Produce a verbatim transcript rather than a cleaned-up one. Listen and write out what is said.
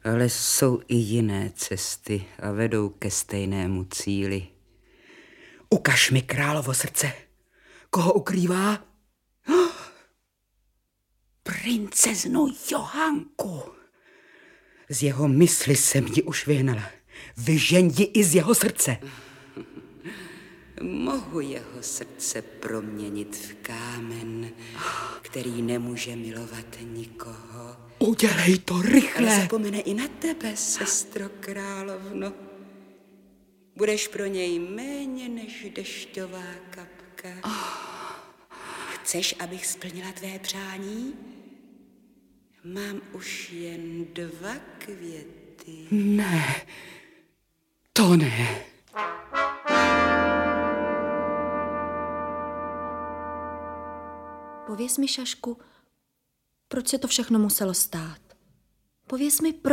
Ale jsou i jiné cesty a vedou ke stejnému cíli. Ukaž mi královo srdce. Koho ukrývá? Oh, princeznu Johanku. Z jeho mysli jsem ji už vyhnala. Vyžeň ji i z jeho srdce. Mohu jeho srdce proměnit v kámen, který nemůže milovat nikoho. Udělej to rychle. Ale zapomene i na tebe, sestro královno. Budeš pro něj méně než dešťová kapka. Chceš, abych splnila tvé přání? Mám už jen dva květy. Ne, to ne. Pověz mi, Šašku, proč se to všechno muselo stát? Pověz mi, proč.